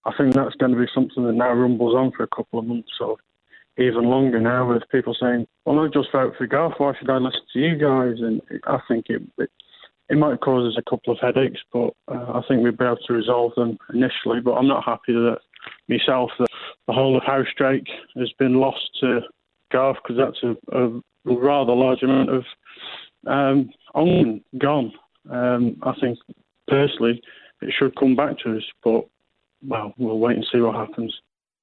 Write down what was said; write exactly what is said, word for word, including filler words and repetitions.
I think that's going to be something that now rumbles on for a couple of months or even longer now, with people saying, well, I just vote for Garth, why should I listen to you guys? And I think it it, it might cause us a couple of headaches, but uh, I think we'll be able to resolve them initially. But I'm not happy that myself, that the whole of House Drake has been lost to Garth, because that's a, a rather large amount of um, on gone. Um, I think, personally, it should come back to us, but, well, we'll wait and see what happens.